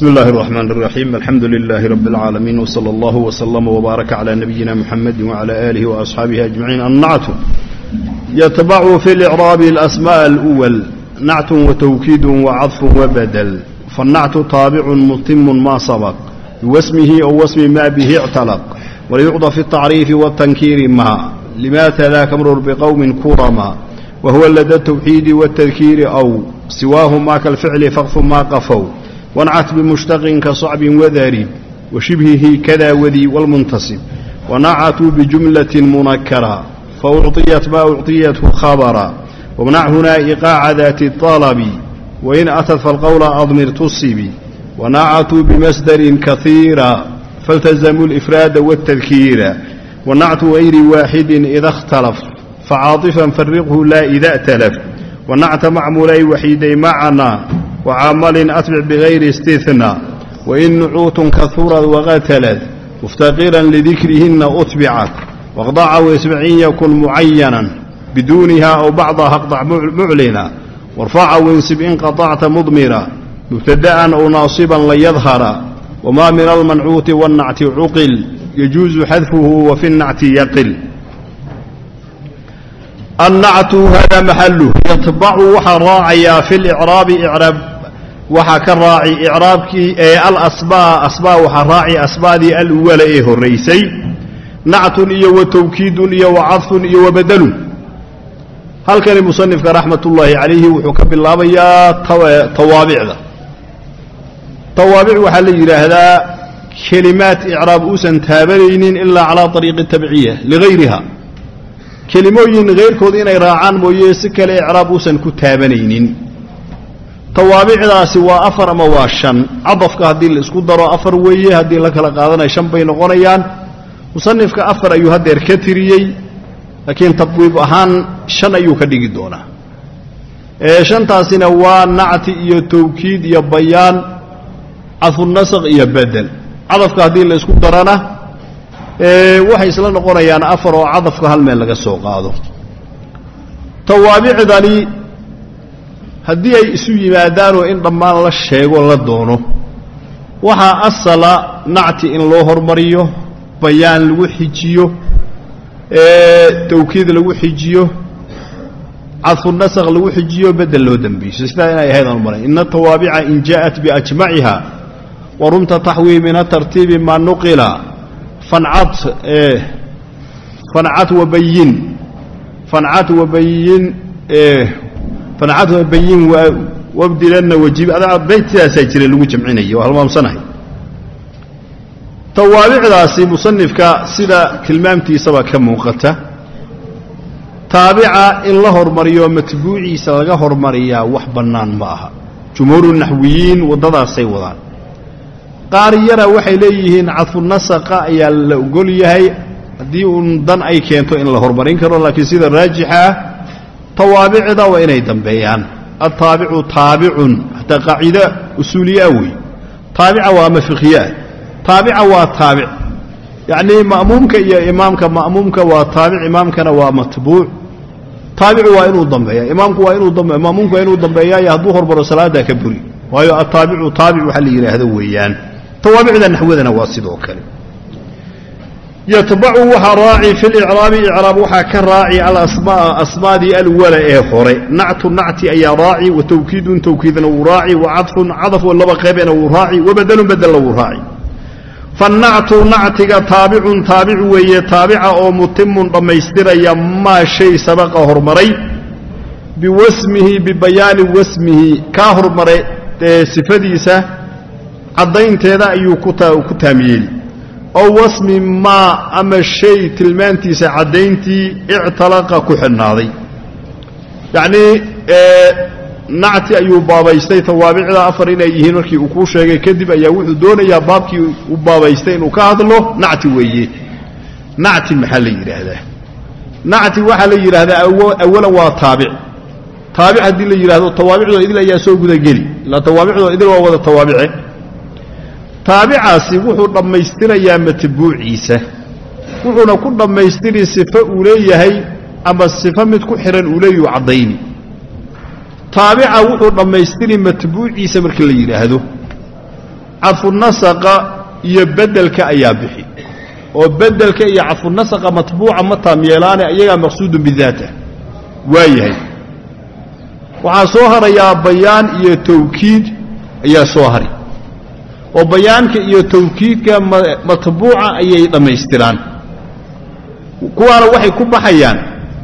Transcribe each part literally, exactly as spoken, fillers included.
بسم الله الرحمن الرحيم الحمد لله رب العالمين وصلى الله وسلم وبارك على نبينا محمد وعلى آله وأصحابه أجمعين. النعت يتبع في الإعراب الأسماء الأول نعت وتوكيد وعطف وبدل، فالنعت طابع متم ما سبق واسمه أو واسم ما به اعتلق، وليعضى في التعريف والتنكير ما لما تلاك مرر بقوم كرما، وهو لدى التوحيد والتذكير أو سواهما كالفعل فقف ما قفوا، ونعت بمشتق كصعب وذارب وشبهه كذا وذي والمنتصب، ونعت بجملة منكرة فأعطيت ما أعطيته خبرا، ومنع هنا إيقاع ذات الطلب وإن أتت فالقول أضمر تصب، ونعت بمصدر كثيرا فالتزموا الإفراد والتذكير، ونعت غير واحد إذا اختلف فعاطفا فرقه لا إذا ائتلف، ونعت معمولي وحيدي معنا وعامل أتبع بغير استثناء، وإن نعوت كثرت وغتلت مفتقرا لذكرهن أتبعت، واقضع واسمعين يكن معينا بدونها أو بعضها اقضع معلنا، وارفع وانسب إن قطعت مضمرا مبتدأ أو ناصبا ليظهر، وما من المنعوت والنعت عقل يجوز حذفه وفي النعت يقل. النعت هذا محله يطبع وحا راعيا في الإعراب إعراب وحا كراعي إعرابك إيه الأصباء أصباء وحا راعي أصباء دي الأولى إيه الرئيسي نعت إيه وتوكيد إيه وعطف إيه وبدل. هل كان المصنف رحمة الله عليه وحكب الله بيا طوابع ذا طوابع وحل هذا كلمات إعراب أوسن تابرين إلا على طريق التبعية لغيرها، كلموين غير كود إنay raacaan mooyee si kale i'raab uusan ku taabanaynin. tawaabicdaasi waa afar ama waa shan, cadafka haddii la isku daro afar weeye, haddii la kala qaadanayo shan bay noqonayaan. musannifka afar ayuu hadeer ka tiriyey, laakiin tabwiib ahaan shan ayuu ka dhigi doonaa. ee shantaasina waa nacti iyo tawkiid iyo bayaan, cadfu nasakh iyo badal. cadafka haddii la isku darana waxay isla noqonayaan afar oo cadafka hal meel laga soo qaado. tawaabicdani haddii ay isu yimaadaan oo in dhammaan la sheego la doono, waxaa asala nacti in loo hormariyo, bayaan lagu xijiyo, tawkiid lagu xijiyo, cadfu nasakh lagu xijiyo, bedel loo dambiyo. sidaa inay ahayd aan maray inna tawaabica in jaa'at biajmaciha wa rumta taxwi min atartiibi ma nuqila فنعت إيه فنعت وبين فنعت وبين إيه فنعت وبين وابدلنا وجيب هذا بيت سجل لو جمعينيه وهالما مصنعي. توابع راسي مصنف كسيده كلمامتي سبا كموقته تابعه ان له هرمريو متبوعي سلغا هرمريا wax banaan ma aha. jumhuur nahwiyin wadada say wadaan qaariyada waxay leeyihiin cadfu nasaqa ayaa la ogol yahay hadii uu dan ay keento in la hormarin karo, laakiin sida raajixa tawaabicda waa inay dambeeyaan. at-taabi'u taabi'un hatta qaacida usuliya wi taabi'a waa mafiqiya taabi'a waa taabi' yani ma'muumka iyo imaamka ma'muumka waa taabi' imaamkana waa matbuu'. taabi'u waa inuu dambeeyaa, imaamku waa inuu dambeeyaa, ma'muumku waa inuu dambeeyaa hadduu hormaro salaada ka buri, waayo at-taabi'u taabi' waxa la yiraahdo weeyaan. توابعنا نحوذنا واسد وكلم. يتبع وحا راعي في الإعراب إعراب وحا كراعي على أسماء أسماء دي الأولى إيخوري، نعت نعت أي راعي، وتوكيد توكيدنا وراعي، وعطف عطف واللبا قيبنا وراعي، وبدل بدل وراعي. فالنعت نعتك تابع تابع وهي تابع أو متم ضميستر يما شيء سبق هرمري بواسمه ببيان واسمه كهرمري صفديسه عضينteeda ayuu ku ku taamiyay oo wasmi ma ama shay tilmaantiisa cadayntii i'talaqa ku xidhnaaday. yaani ee nacti ayuu baabaystay tawaabicda afar inay yihiin markii uu ku sheegay kadib ayaa wuxuu doonayaa baabkii uu baabaystay inuu ka hadlo nacti weeye. nacti maxaa la yiraahdaa? nacti waxa la yiraahdaa awalan waa taabic. taabic hadii la yiraahdo tawaabicda idil ayaa soo guda gali, la tawaabicda idil waa wada tawaabice. taabicaasi wuxuu dhammaystirayaa matbuuciisa, wuxuuna ku dhammaystiri sifo uu leeyahay ama sifo mid ku xiran uu leeyahay cadayni. taabica wuxuu dhammaystiri matbuuciisa markii la yiraahdo cadfu nasaqa iyo bedelka ayaa bixi oo bedelka iyo cadfu nasaqa matbuuca ma taam yeelaane iyagaa maqsuudun bidaata waayahay waxaa soo harayaa bayaan iyo tawkiid ayaa soo hari oo bayaanka iyo tawkiidka matbuuca ayay dhammaystiraan kuwaana waxay ku baxayaan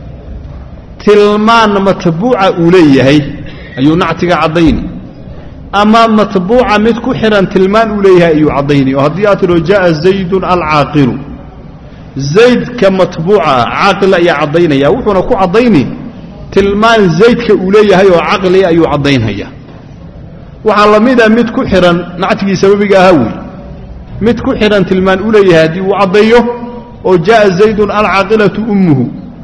tilmaan matbuuca uu leeyahay ayuu nactiga caddayni ama matbuuca mid ku xihan tilmaan uu leeyahay ayuu caddayni oo haddii aad tidho jaa'a zaydun alcaaqilu zaydka matbuuca ah caaqil ayaa caddaynaya wuxuuna ku caddayni tilmaan zaydka uu leeyahay oo caqli ayuu caddaynhaya waxaa la mida mid ku xihan nactigii sababiga ahaa wey mid ku xihan tilmaan uu leeyahay haddii uu caddaeyo oo jaa'a zaydun alcaaqilatu ummuhu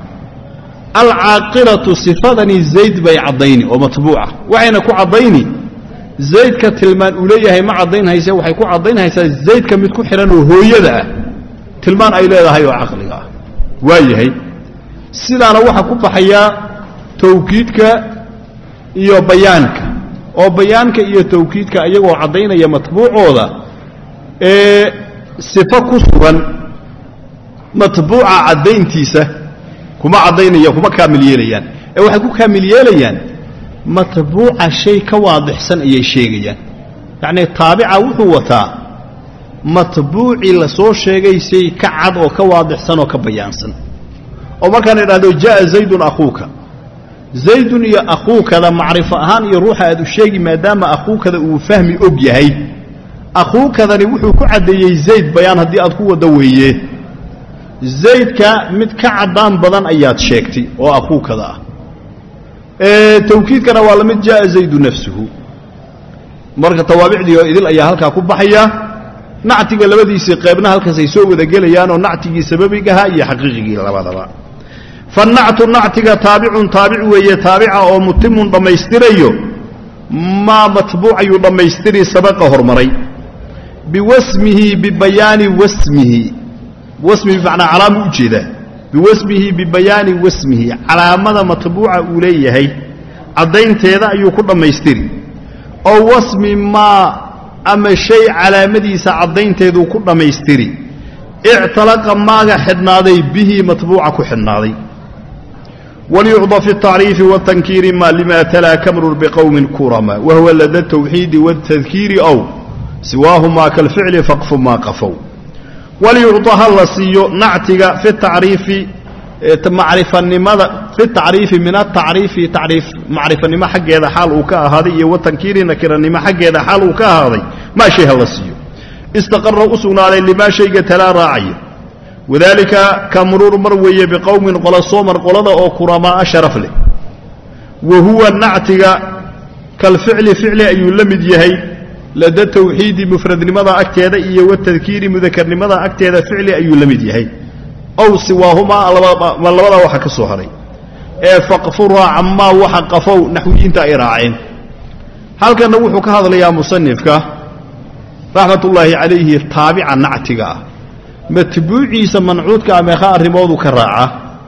alcaaqilatu sifadani zayd bay caddayni oo matbuuca waxayna ku caddayni zaydka tilmaan uu leeyahay ma caddaynhayse waxay ku caddaynhaysaa zaydka mid ku xihan oo hooyada ah tilmaan ay leedahay oo caqliga ah waa yahay sidaana waxaa ku baxayaa tawkiidka iyo bayaanka oo bayaanka iyo tawkiidka iyagoo caddaynaya matbuucooda ee sifo ku sugan matbuuca caddayntiisa kuma caddaynaya kuma kaamil yeelayaan ee waxay ku kaamil yeelayaan matbuuca shay ka waadixsan ayay sheegayaan yacnii taabica wuxuu wataa matbuucii la soo sheegay shay ka cad oo ka waadixsan oo ka bayaansan oo markaan idhaahdo jaa'a zaydun akhuuka zaydun iyo akhuukada macrifo ahaan iyo ruuxa aad u sheegi maadaama akhuukada uu fahmi og yahay akhuukadani wuxuu ku caddeeyey zayd bayaan haddii aad ku waddo weeye zaydka mid ka caddaan badan ayaad sheegtay oo akhuukada ah ee tawkiidkana waa la mid jaa'a zaydu nafsuhu marka tawaabicdii oo idil ayaa halkaa ku baxaya nactiga labadiisii qaybna halkaasay soo wada gelayaan oo nactigii sababigaha iyo xaqiiqigii labadaba fannactu nactiga taabicun taabic weeye taabica oo mutimun dhammaystirayo maa matbuuc ayuu dhammaystiri sabaqa hormaray biwasmihi bibayaani wasmihi wasmihi bimacnaa calaamu u jeedaa biwasmihi bibayaani wasmihi calaamada matbuuca uu leeyahay caddaynteeda ayuu ku dhammaystiri oo wasmi maa ama shay calaamadiisa caddaynteeduu ku dhammaystiri ictalaqa maaga xidhnaaday bihi matbuuca ku xidhnaaday walyucda fi الtacriifi wالtankiiri ma lima talaa kamrun biqowmin kurama wahuwa lada الtawxiidi wاltadkiiri ow siwaahumaa kalficli faqfu maa qafow walyucda ha la siiyo nactiga fi tacriifi macrifanimada fi tacriifi min atacriifi tacriif macrifanimo xaggeeda xaal uu ka ahaaday iyo watankiiri nakiranimo xaggeeda xaal uu ka ahaaday maa shay ha la siiyo istaqara u sugnaaday limaa shayga talaa raacaya wadaalika ka muruur mar weeye biqowmin qola soomar qolada oo kuramaaa sharaf leh wa huwa nactiga kalficli ficli ayuu la mid yahay lada tawxiidi mufradnimada agteeda iyo watadkiiri mudakarnimada agteeda ficli ayuu la mid yahay ow siwaahumaa labada waxa ka soo haray ee faqfu raaca maa waxa qafow naxwiyiinta ay raaceen halkanna wuxuu ka hadlayaa musanifka raxmatullaahi calayhi taabica nactiga ah matbuuciisa mancuudka ameekha arrimoodu ka raaca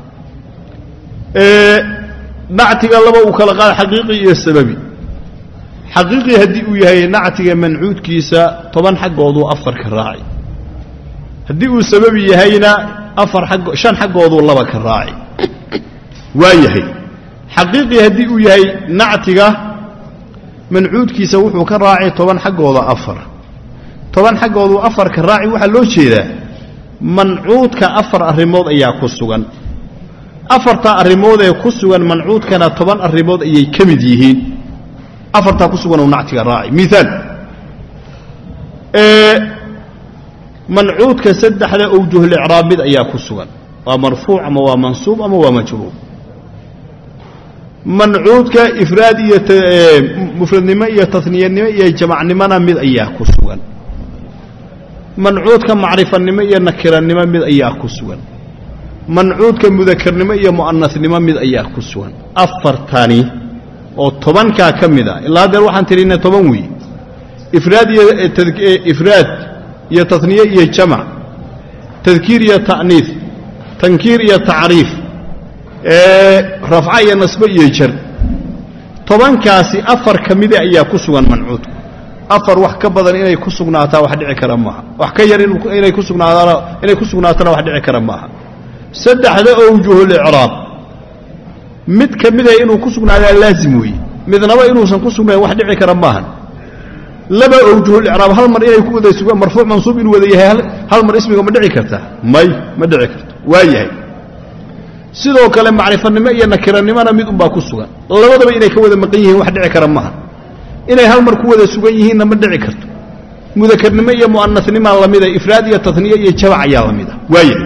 ee nactiga laba uu kala qaada xaqiiqi iyo sababi xaqiiqi haddii uu yahay nactiga mancuudkiisa toban xaggooduu afar ka raaci haddii uu sababi yahayna afar xag shan xaggooduu laba ka raaci waa yahay xaqiiqi haddii uu yahay nactiga mancuudkiisa wuxuu ka raaci toban xaggooda afar toban xaggooduu afar ka raaci waxaa loo jeedaa mancuudka afar arrimood ayaa ku sugan afartaa arrimood ee ku sugan mancuudkana toban arrimood ayay ka mid yihiin afartaa ku sugan uu nactiga raaci miaal mancuudka saddexda awjuhulicraab mid ayaa ku sugan waa marfuuc ama waa mansuub ama waa majruur mancuudka ifraad iyo mufradnimo iyo tasniyanimo iyo jamacnimona mid ayaa ku sugan mancuudka macrifanimo iyo nakirannimo mid ayaa ku sugan mancuudka mudakarnimo iyo mu'anasnimo mid ayaa ku sugan afartani oo tobankaa ka mid a ilaa hadeer waxaan tirinay toban weeye ifraad iyo ifraad iyo tasniye iyo jamac tadkiir iyo ta'niis tankiir iyo tacriif rafca iyo nasbe iyo jar tobankaasi afar ka mida ayaa ku sugan mancuudku afar wax ka badan inay ku sugnaataa wax dhici kara maaha wax ka yar inay ku sugnaadana inay ku sugnaatana wax dhici kara maaha saddexda awjuhul i'raab mid kamid ah inuu ku sugnaadaa laazim weey midnaba inuusan ku sugnaan wax dhici kara maaha laba awjuhul i'raab hal mar inay ku wada sugaan marfuuc mansuub in wada yahay hal mar ismiga ma dhici karta may ma dhici karto waa yahay sidoo kale macrifanimo iyo nakiranimona mid un baa ku sugan labadaba inay ka wada maqan yihiin wax dhici kara maaha inay hal mar ku wada sugan yihiinna ma dhici karto mudakarnimo iyo mu'anasnimo lamida ifraad iyo tasniye iyo jabac ayaa lamida waaye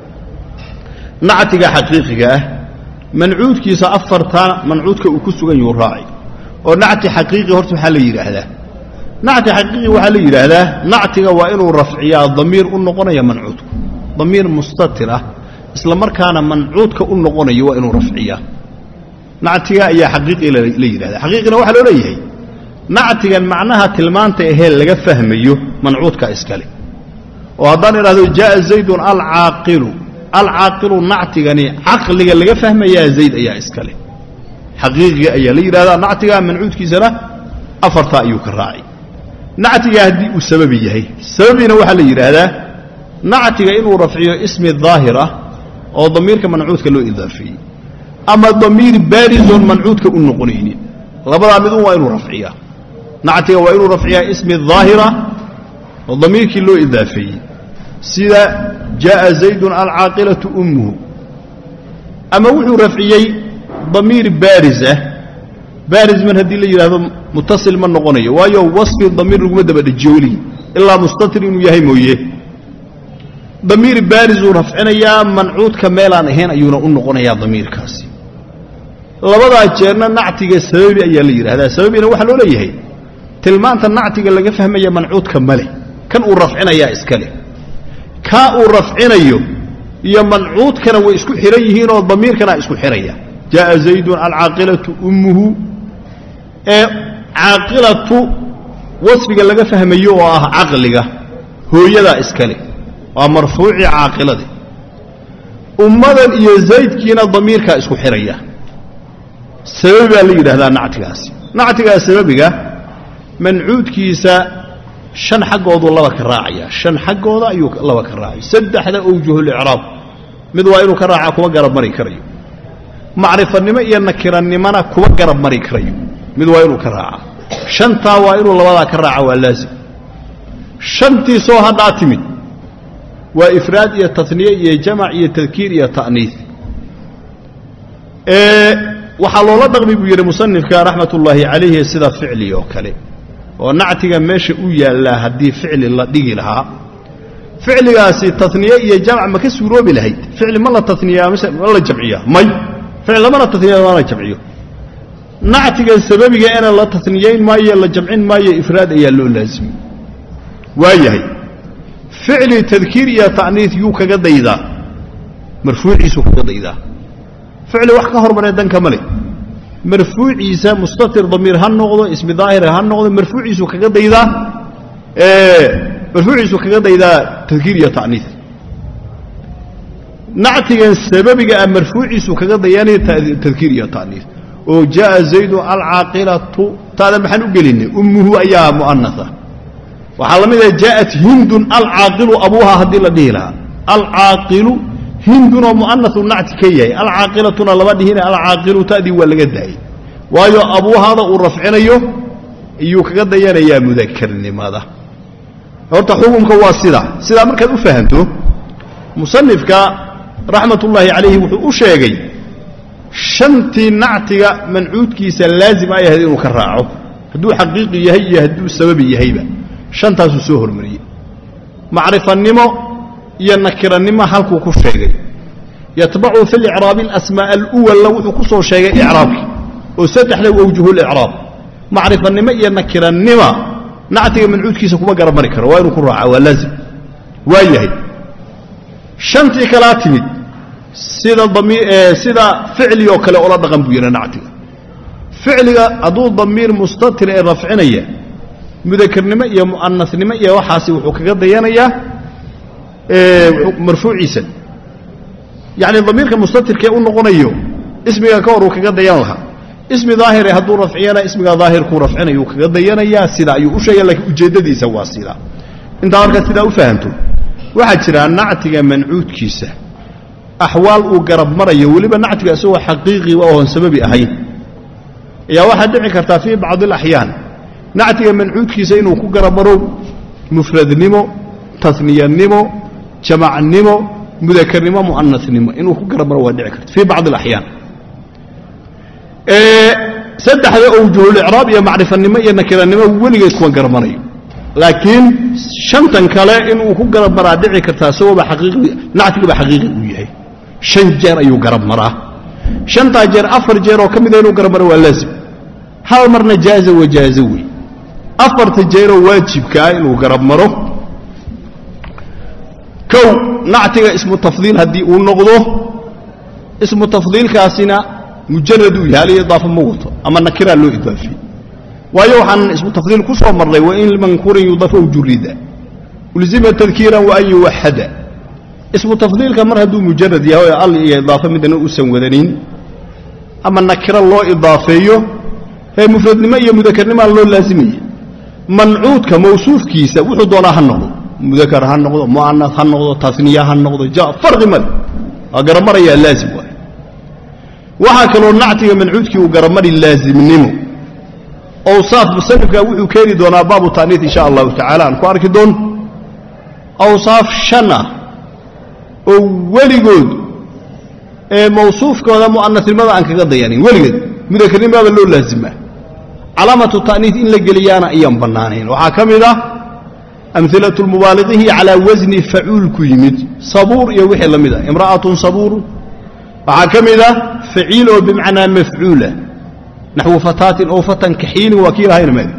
nactiga xaqiiqiga ah mancuudkiisa afarta mancuudka uu ku sugan yahay raaci oo nacti xaqiiqi horta waxa la yiraahdaa nacti xaqiiqi waxa la yiraahdaa nactiga waa inuu rafciyaa damiir u noqonayo mancuudku damiir mustatir ah isla markaana mancuudka u noqonayo waa inuu rafciyaa nactiga ayaa xaqiiqi la yiraahdaa xaqiiqina waxa loo leeyahay nactigan macnaha tilmaanta ee laga fahmayo mancuudka iskale oo haddaan iraahdo jaa zaydun al-aaqilu al-aaqilu nactigani aqliga laga fahmayaa zayd ayaa iskale xaqiiqiga ayaa la yiraahdaa nactiga mancuudkiisana afarta ayuu ka raacay nactiga hadii uu sababi yahay sababina waxa la yiraahdaa nactiga inuu rafciyo ismi dhaahira oo damiirka mancuudka loo idaafiyay ama damiir barizun mancuudka u noqonaynin labada mid waa inuu rafciyaa nactiga waa inuu rafciyaa ismi dhaahira oo damiirkii loo idaafiyay sida jaa zaydun al-aaqilatu ummuhu ama wuxuu rafciyay damiir bariza bariz man hadii la yiraahdo muttasil ma noqonayo waayo wasfi damiir lagu daba dhajiyooli illa mustatir inuu yahay mooyee damiir bariz uu rafcinaya mancuudka meelaan ahayn ayuuna u noqonayaa damiirkaasi labada jeerna nactiga sababi ayaa la yiraahdaa sababina waxa loo leeyahay tilmaanta nactiga laga fahmaya mancuudka male kan uu rafcinaya iskale ka uu rafcinayo iyo mancuudkana way isku xiran yihiin oo damiirkana isku xiraya jaa zaydun al-aaqilatu ummuhu ee aaqilatu wasfiga laga fahmayo oo ah aqliga hooyada iskale waa marfuuci aaqilada ummadan iyo zaydkiina damiirka isku xiraya sababi la yiraahdaa nactigaasi nactiga sababiga mancuudkiisa shan xaqoodu laba ka raacaya shan xaqooda ayuu laba ka raacay saddexda awjuhul i'raab mid waa inuu ka raaca kuwa garab mari karayo macrifanimo iyo nakiranimana kuwa garab mari karayo mid waa inuu ka raaca shanta waa inuu labada ka raaca waa laazim shantii soo hadda timid waa ifraad iyo tasniye iyo jamac iyo tadkiir iyo ta'niis ee waxa loola dhaqmi buu yiri musannifka raxmatullaahi calayhi sida ficli oo kale oo nactiga meesha u yaala hadii ficli la dhigi lahaa ficligaasi tasniye iyo jamac ma ka suuroobi lahayd ficli ma la tasniyaa mise la jamciya may ficli ma la tasniyaa ma la jamciyo nactiga sababiga in la tasniyeyn maayo la jamcin maayo ifraad ayaa loo laazim waayahay ficli tadkiir iyo ta'niis yuu kaga daydaa marfuuciisu kaga daydaa ficli wax ka hormaray danka male marfuuciisa mustatir damiir han noqdo ismi dhaahir han noqdo marfuuciisu kaga daydaa ee marfuuciisu kaga daydaa tadkiir iyo ta'niis nactigan sababiga marfuuciisu kaga dayanay tadkiir iyo ta'niis oo jaa zaydu al-aaqilatu taada maxan u gelinay ummuhu ayaa muannatha waxa la mid ah jaat hindun al-aaqilu abuha hadii la dhiila al-aaqilu hindun muannathu nacti kayay al-aaqilatuna laba dhihina al-aaqilu taadi waa laga daayay waayo abuhada uu rafcinayo iyo kaga dayanaya mudakarnimada horta xukunka waa sida sida markaad u fahanto musannifka raxmatullaahi calayhi wuxuu u sheegay shantii nactiga mancuudkiisa laazim ay ahayd inuu ka raaco hadduu xaqiiqi yahay iyo hadduu sababi yahayba shantaas soo hormariyay macrifanimo iyo nakiranimo halkuu ku sheegay yatbacu fil i'raab al-asmaa al-awwal wuxuu ku soo sheegay i'raabki oo saddexda awjuhul i'raab macrifanimo iyo nakiranimo nactiga mancuudkiisa kuma garab mari karo waa inuu ku raaco waa laazim waa yahay shantii kala timid sida damiir sida ficli oo kale oo la dhaqan buu yiraahdaa nactiga ficliga aduu damiir mustatir ee rafcinaya mudakarnimo iyo muannasnimo iyo waxaasi wuxuu kaga dayanayaa ee marfuuciisa yaani damiirka mustatirka uu noqonayo ismiga ka hor uu kaga dayan laha ismi daahir hadduu rafciyana ismiga daahirku rafcinayo kaga dayanaya sida ayuu u sheegay laakiin ujeedadiisa waa sida inta marka sida u fahanto waxa jira nactiga mancuudkiisa axwaal uu garab marayo waliba nactiga soo xaqiiqi oo aan sababi ahayn ya waxa dhici karta fi baad al-ahyaan nactiga mancuudkiisa inuu ku garab maro mufradnimo tasniyanimo jamacnimo mudakarnimo muannathnimo inuu ku garab maro waa dhici karta fi baad al-ahyaan ee saddexda awjuhul i'raab iyo macrifanimo iyo nakiranimo waligeed ku garab marayo laakiin shantan kale inuu ku garab maraa dhici karta sababa xaqiiqi nactiga xaqiiqi uu yahay shan jeer ayuu garab maraa shanta jeer afar jeer oo kamid inuu garab maro waa laazim hal marna jaaza wajaaza wi afarta jeer oo waajibka inuu garab maro kow nactiga ismu tafdiil hadii uu noqdo ismu tafdiilkaasina mujarrad uu yahay idaafa muuqato ama nakira loo idaafi waayo waxaan ismu tafdiil ku soo marnay waa in mankurin yudafa wujurida ulzima tadhkiran wa ay wahada ismu tafdiilka mar haduu mujarrad yahay al iyo idaafa midna uu san wadanin ama nakira loo idaafeeyo ee mufradnimo iyo mudakarnimo loo laazimiyay mancuudka mawsuufkiisa wuxuu doonaa ha noqdo mudakar ha noqdo muannath ha noqdo tasniya ha noqdo ja farqi mal garab maraya laazim waa waxa kale oo nactiga mancuudkii uu garab mari laazimnimo awsaaf musannifka wuxuu keeni doonaa baabu ta'niith insha Allah ta'ala aan ku arki doon awsaaf shana oo waligood ee mawsuufkooda muannathnimada aan kaga dayanin waligeed mudakarnimada loo laazima calaamatu ta'niith in la geliyana ayaan banaanayn waxa kamid ah amthilatu mubalighihi ala wazni fa'ul ku yimid sabuur iyo wixii lamid ah imra'atun sabuur waxa kamid ah fa'il oo bimacna maf'ula nahwu fatatin aw fatan kahin wa kiilahayna meel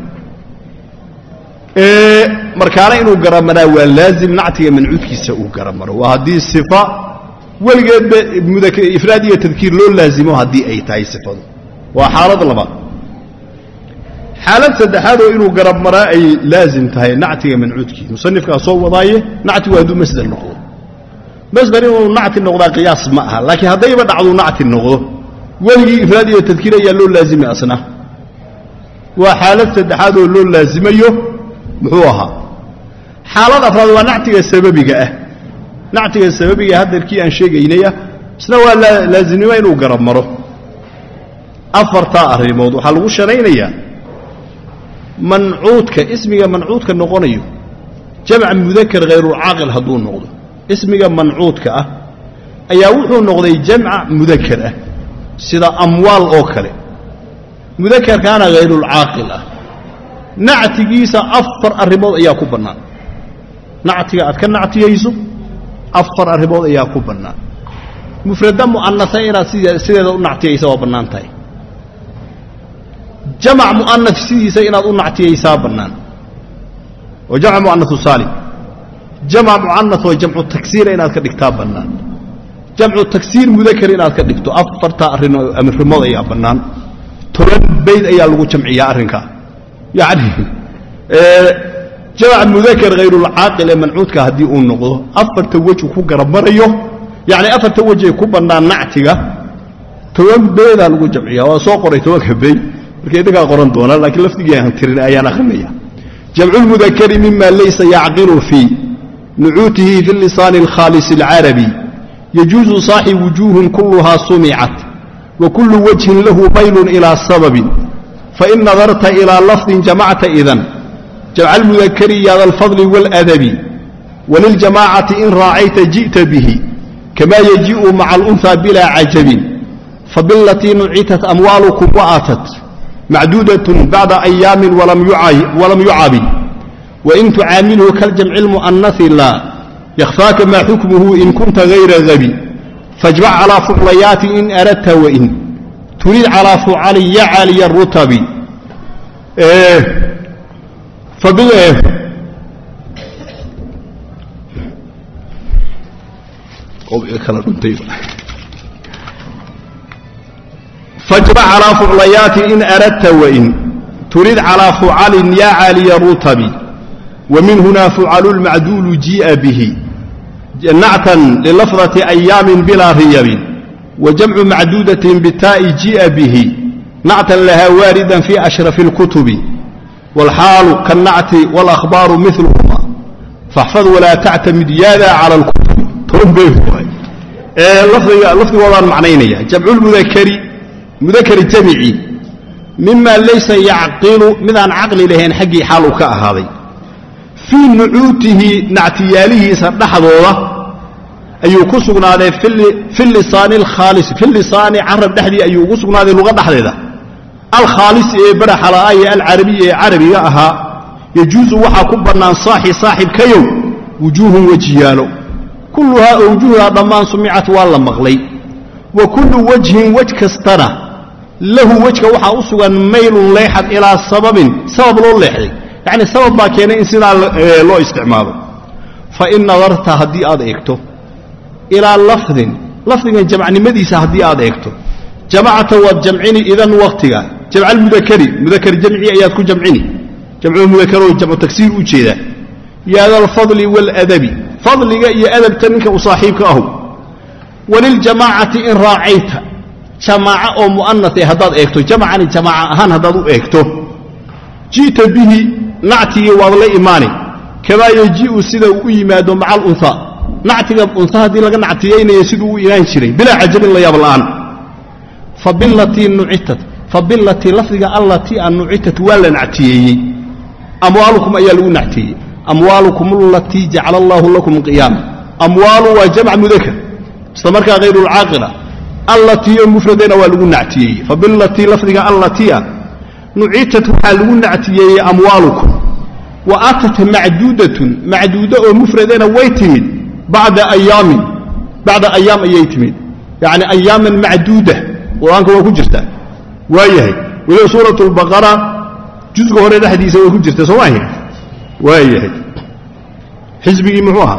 ee markaana inuu garamana waa laazim nactiga mancuudkiisa uu garamaro waa hadii sifa waligeed mudakar ifraad iyo tadkiir loo laazimo hadii ay tahay sifadu waa xaalad labaad xaalad saddexaad oo inuu garab maraa ay laazim tahay nactiga mancuudkiisa musannifka soo wadaaye nactigu haduu masdar noqdo masdar inuu nacti noqdo qiyaas ma aha laakiin hadayba dhacdo nacti noqdo waligi ifraad iyo tadkiir ayaa loo laazimay asna waa xaalad saddexaad oo loo laazimayo muxuu ahaa xaalad afraad waa nactiga sababiga ah nactiga sababiga hadarkii aan sheegaynaya isna waa laazimnimo inuu garab maro afarta arrimood waxa lagu sharaynaya mancuudka ismiga mancuudka noqonayo jamc mudakar ghayru aaqil haduu noqdo ismiga mancuudka ah ayaa wuxuu noqday jamc mudakar ah sida amwaal oo kale mudakar kana ghayru aaqil ah nactigiisa afar arrimood ayaa ku banaan nactiga aad ka nactiyayso afar arrimood ayaa ku banaan mufrada muannatha ina sideeda u nactiyayso waa banaan tahay jamac muannath sidiisa inaad u nactiyayso banaan oo jamac muannath salim jamac muannath oo jamcu taksiir inaad ka dhigtaa banaan jamcu taksiir mudakar inaad ka dhigto afarta arrimood ayaa banaan toban bayd ayaa lagu jamciyaa arrinka yaani ee jamac mudakar ghayru al-aaqil mancuudka hadii uu noqdo afarta wajh ku garab marayo yaani afarta wajh ku banaan nactiga toban bayd lagu jamciyaa waa soo qoray toban bayd markay idaga qoran doona laakiin laftiga aan tirin ayaan akhrinaya jamcu al-mudakar mimma laysa ya'qilu fi nu'utihi fi al-lisan al-khalis al-arabi يجوز صاحب وجوه كلها سمعت وكل وجه له ميل إلى سبب فإن نظرت إلى لفظ جمعت إذن جمع المذكر يا ذا الفضل والأدب وللجماعة إن راعيت جئت به كما يجيء مع الأنثى بلا عجب فبالتي نعيتت أموالكم وآتت معدودة بعد أيام ولم يعي ولم يعب وإن تعامله كالجمع المؤنث لا يخفاك ما حكمه إن كنت غير غبي فاجمع على فعليات إن أردت وإن تريد على فعلي عالي الرتب إيه فبالله فاجمع على فعليات إن أردت وإن تريد على فعل يا عالي الرتب ومن هنا فعل المعدول جيء به نعتا للفظة أيام بلا ريب وجمع معدودة بالتاء جيء به نعتا لها واردا في أشرف الكتب والحال كالنعت والأخبار مثلهما فاحفظ ولا تعتمد ياذا على الكتب تنبيه لفظ وضع معنينية جمع المذكر مذكر الجمعي مما ليس يعقل مذان عقل لهن حقي حالك هذا في نعوته نعتياله سردحضوه أيو كسقنا هذا في اللسان الخالص في اللسان عرب دحدي أيو كسقنا هذه اللغة دحدي الخالص برح على آية العربية عربية أها يجوز وحا كبرنا صاحي صاحب كيوم وجوه وجياله كلها وجوهها ضمان سمعت والله مغلي وكل وجه وجه كسترة له وجه وحا أسوغا ميل ليحد إلى سبب سبب لو ليحد يعني سبب ما كان إنسان لو استعماله فإن نظرت هدي آد إكتو إلى لفظ لفظ جمع نمديس هدي آد إكتو جمعت والجمعين إذن وقتها جمع المذكري مذكر جمعي أياتكو جمعيني جمع المذكر وجمع تكسير وجيدا يا ذا الفضل والأدب فضل يا أدب تنك وصاحبك أهو وللجماعة إن راعيت جماعة أو مؤنث هداد إكتو جمعني جماعة هان هداد إكتو جئت به نعتي وضل إيماني كما يجيء سيده إيماد مع الأنثى نعتي الأنثى هذه لغا نعتيين يسيده إيمان شري بلا عجب الله يابل الآن فبالتي نعتت فبالتي لفظك التي أن نعتت ولا نعتيي أموالكم أيالو نعتيي أموالكم التي جعل الله لكم قياما أموال وجمع مذكر استمرك غير العاقلة التي مفردين والو نعتيي فبالتي لفظك التي نعتت والو نعتيي أموالكم وأتت معدودة معدودة ومفردين ويتمد بعد أيام بعد أيام أيتمد يعني أيام معدودة وأنك وكجرته وايهي ولو سورة البقرة جزء هنا حديثة وكجرته سواهي وايهي حزبي معوها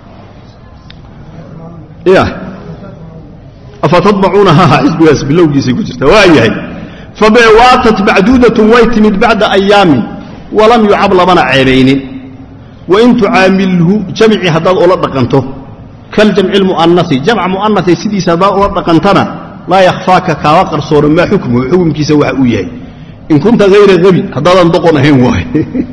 إيه أفتطبعونها حزبي حزب الله جيسي كجرته وايهي فبعواتت معدودة ويتمد بعد أيام ولم يعب لبنا عيرين وإن تعامله جمعي هذا أولا دقنته كالجمع المؤنثي جمع مؤنثي سيدي سبا أولا دقنتنا لا يخفاك كواقر صور ما حكمه حكم كيس وحويه إن كنت غير غبي هذا ندقنا هين واحد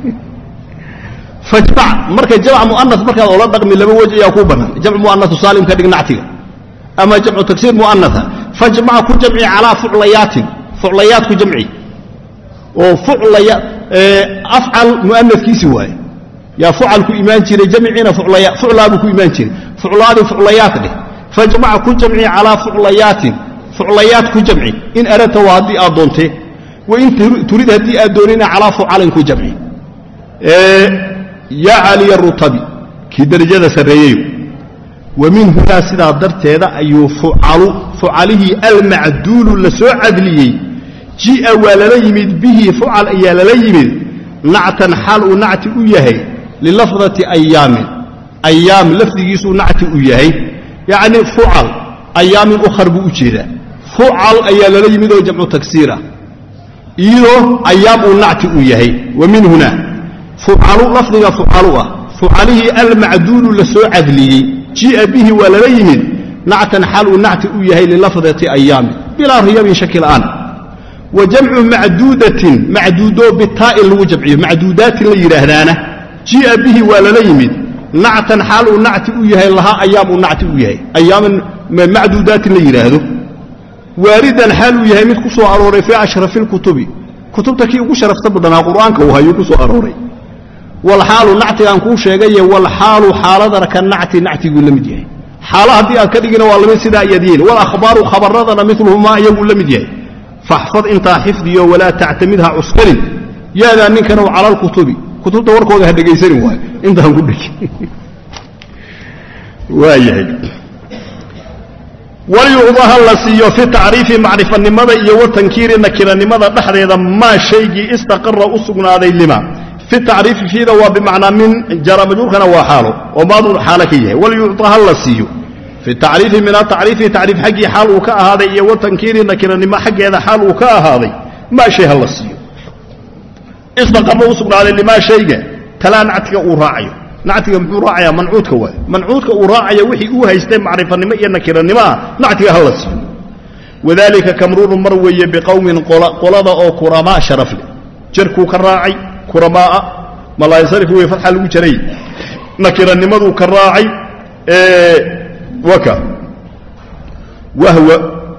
فاجمع مركز جمع مؤنث مركز أولا دقم لما وجه يكوبنا جمع مؤنث سالم كدق نعتيه أما جمع تكسير مؤنثة فاجمع كجمعي على فعليات فعليات كجمعي وفعليات أفعل مؤنث كيس واحد يا فعل كإيمان شيء جمعنا فعليات فعلاب كإيمان شيء فعلاب فعليات له فاجمع كجمعي على فعليات فعليات كجمعي إن أردت وهدي أدونته وإن تريد هدي أدونين على فعل كجمعي إيه يا علي الرطبي كي درجة سرية ومن هنا سيدا درت هذا أي فعل فعله المعدول لسوء عدلي جيء ولا يمد به فعل أي لا يمد نعتا حال نعت أيهي للفظة أيام أيام لفظ يسو نعت أيهي يعني فعل أيام أخر بأجيرة فعل أي لا يمد وجمع تكسيره إيضا أيام نعت أيهي ومن هنا فعل لفظ فعلوه فعله المعدول لسوء عدلي جيء به ولا يمد نعتا حال نعت أيهي للفظة أيام بلا ريب شكل آن وجمع معدودة معدودو بالتاء الوجبعي معدودات اللي يرهدانه جيء به ولا يمد نعتا حال نعت أيهي لها أيام نعت أيهي أيام معدودات اللي يرهدو واردا حال أيهي من كسو أروري في أشرف الكتب كتبتك يقول شرفت بدنا قرآنك وهي كسو أروري والحال نعت أنكو شيئا والحال حال ذلك النعت نعت يقول لمديه حالها دي أكدقنا والله من سداء يدين والأخبار خبرنا مثلهما يقول لمديه فاحفظ انت حفظي ولا تعتمدها عسكري يا ذا انك نوع على الكتب كتب توركوده هدغيسن واي انت هنقول لك وايي وليوضح اللسي في تعريف معرفة النمضة وتنكير النكرة النمضة بحر ما شيء استقر أسقنا هذه اللما في التعريف في ذا بمعنى من جرى مجور كان وحاله وبعض حالكيه وليوضح اللسي في التعريف من التعريف تعريف حقي حال وكا هذا وتنكير النكرة النمضة حقي هذا حال وكا هذا ما شيء اللسي استقر أسقنا هذه اللما شيء تلا نعتك أراعيه نعتك مراعية منعوتك هو منعوتك وراعية وحي أوها يستيم معرفة النماء ينكر النماء نعتك هلسي wadalika kamruurun mar weeye biqowmin qolada oo kuramaa sharaf leh jarkuu ka raacay kuramaa ma laa yansarifu way fatxa lagu jaray nakiranimaduu ka raacay waka wahwa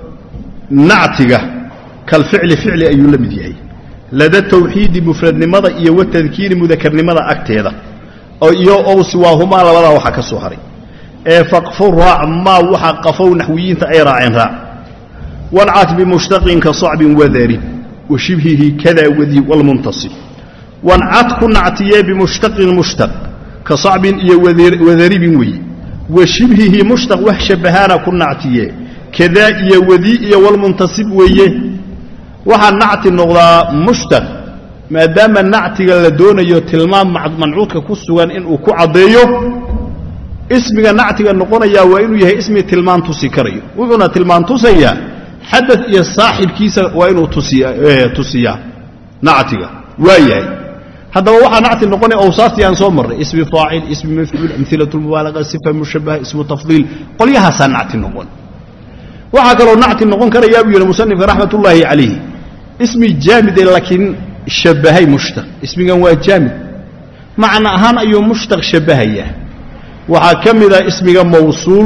nactiga kalficli ficli ayuu la mid yahay lada tawxiidi mufradnimada iyo watadkiiri mudakarnimada agteeda iyo ow siwaahumaa labadaa waxaa ka soo haray ee faqfu raac maa waxa qafow naxwiyiinta ay raaceen raac wancad bimushtaqin ka sacbin wadarin wa shibhihi kada wadi walmuntasib wancad ku nactiyee bimushtaqin mushtaq ka sacbin iyo wadaribin weeye wa shibhihi mushtaq wax shabahaana ku nactiyee kada iyo wadi iyo walmuntasib weeye waxaa nacti noqdaa mushtaq maadaama nactiga la doonayo tilmaam mancuudka ku sugan inuu ku caddeeyo ismiga nactiga noqonayaa waa inuu yahay ismi tilmaan tusi karayo wuxuuna tilmaan tusayaa xadad iyo saaxibkiisa waa inuu tusiyaa nactiga waa yahay haddaba waxaa nacti noqonaya awsaaftii aan soo marray ismi faacil ismi mafcuul amhilatu lmubaalaga sifa mushabaha ismu tafdiil qolyahaasaa nacti noqon waxaa kaloo nacti noqon karayaa buu yidhi musanifka raxmatullaahi calayhi ismi jaamide laakiin shabahay mushtaq ismigan waa jaamid macna ahaan ayuu mushtaq shabahayaa waxaa ka mida ismiga mawsuul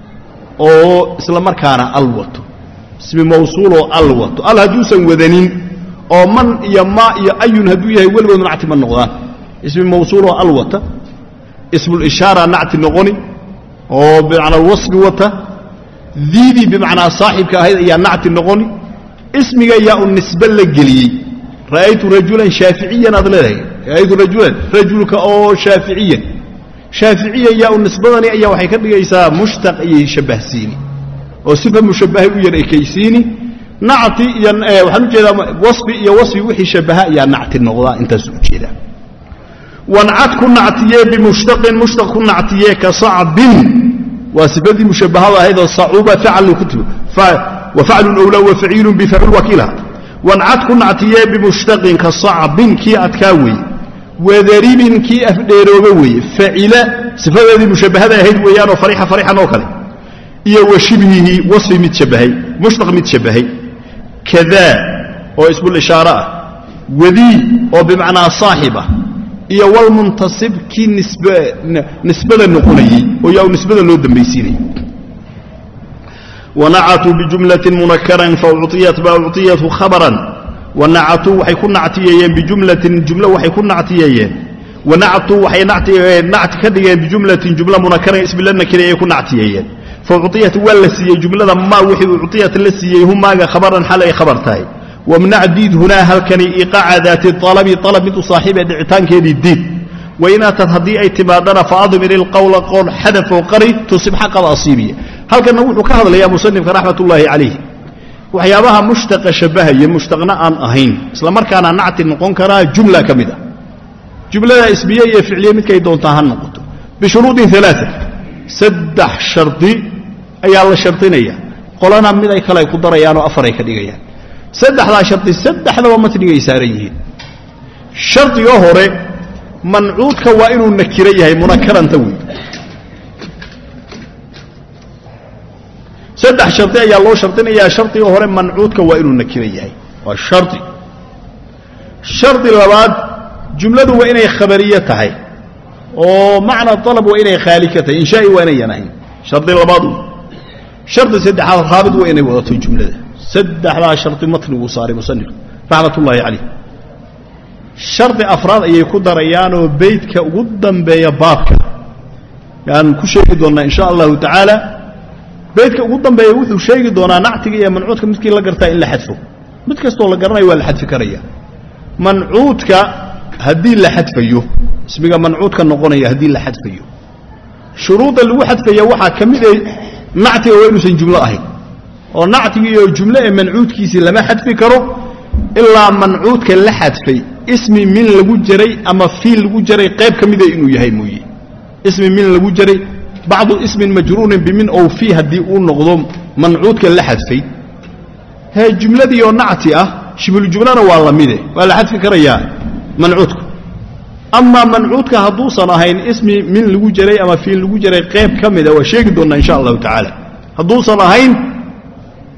oo isla markaana al wato ismi mawsuul oo al wato al hadduusan wadanin oo man iyo ma iyo ayun hadduu yahay weligood nacti ma noqdaan ismi mawsuul oo al wata ismulishaara nacti noqoni oo bimacnaa wasfi wata diidii bimacnaa saaxibka ahayd ayaa nacti noqoni ismiga yaa u nisbe la geliyey ra'aytu rajulan shaaficiyan aad leedahay ra'aytu rajulan rajulka oo shaaficiyan shaaficiya yaa u nisbadani ayaa waxay ka dhigaysaa mushtaq ayay shabahsiini oo sifa mushabahay u yar ekaysiini nacti iyo waxaan u jeedaa wasfi iyo wasfi wixii shabaha ayaa nacti noqdaa intaas u jeedaa wancad ku nactiyee bimushtaqin mushtaq ku nactiyee ka sacbin waa sifadii mushabahada ahayd oo sacuuba facal ku timi wafaclun owlaa wafaciilun bifacul wakiilha wancad ku nactiyee bimushtaqin ka sacbin kii adkaa weeye wadaribin kii afdheerooga weeye facila sifadeedii mushabahada ahayd weeyaanoo farixa farixan oo kale iyo wa shibhihi wasfi mid shabahay mushtaq mid shabahay kadaa oo ismulishaare ah wadii oo bimacnaa saaxib ah iyo walmuntasib kii nisbada noqonayey oo yaa nisbada loo dambaysiinayay wanacatuu bijumlatin munakaran fauciyat bauciyatu khabaran wanacatuu waxay ku nactiyeeyeen bijumlatin jumlo waxay ku nactiyeeyeen wanacatuu waxay nacti ka dhigeen bijumlatin jumla munakaran ismi la nakireeyay ku nactiyeeyeen fauciyat waa la siiyey jumlada maa wixii uciyat la siiyey humaaga khabaran xal ay khabar tahay wamnac diid hunaa halkani iqaaca daati alabi alab mid u saaxiibee dhicitaankeedii diid wainaatad haddii ay timaadana faadmir ilqowla qowl xadafoo qari tusib xaqada asiibiya halkanna wuxuu ka hadlayaa musanifka raxmatullaahi calayh waxyaabaha mushtaqa shabahaya mushtaqna aan ahayn isla markaana nacti noqon karaa jumla ka mid ah jumlada ismiye iyo ficliye midkay doontaa ha noqoto bishuruudin alaaa saddex shardi ayaa la shardinaya qolana mid ay kale ay ku darayaanoo afaray ka dhigayaan saddexdaa shardi saddexdaba matnigay saaran yihiin shardiga hore mancuudka waa inuu nakiro yahay munakaranta wey saddex shardi ayaa loo shardinayaa shardiga hore mancuudka waa inuu nakiro yahay waa shardi shardi labaad jumladu waa inay khabariye tahay oo macna alab waa inay khaali ka tahay inshaai waa inayan ahayn shardi labaad shardi saddexaad raabid waa inay wadato jumlada saddexdaa shardi matniguu saaray musanif raxmatullaahi calayh shardi afraad ayay ku darayaanoo beydka ugu dambeeya baabka yaan ku sheegi doonnaa insha allahu tacaala beydka ugu dambeeya wuxuu sheegi doonaa nactiga iyo mancuudka midkii la gartaa in la xadfo mid kastoo la garanayo waa la xadfi karaya mancuudka haddii la xadfayo ismiga mancuudka noqonaya haddii la xadfayo shuruudda lagu xadfaya waxaa ka mid a nactiga waa inuusan jumlo ahayn oo nactigi iyo jumlo ee mancuudkiisii lama xadfi karo ilaa mancuudka la xadfay ismi min lagu jaray ama fiil lagu jaray qayb ka mida inuu yahay mooye ismi min lagu jaray bacdu ismin majruurin bimin ow fii haddii uu noqdo mancuudka la xadfay hee jumladii oo nacti ah shibhuljumlana waa la mide waa la xadfi karayaa mancuudku amaa mancuudka hadduusan ahayn ismi min lagu jaray ama fiil lagu jaray qayb ka mida waa sheegi doonnaa insha allahu tacaala hadduusan ahayn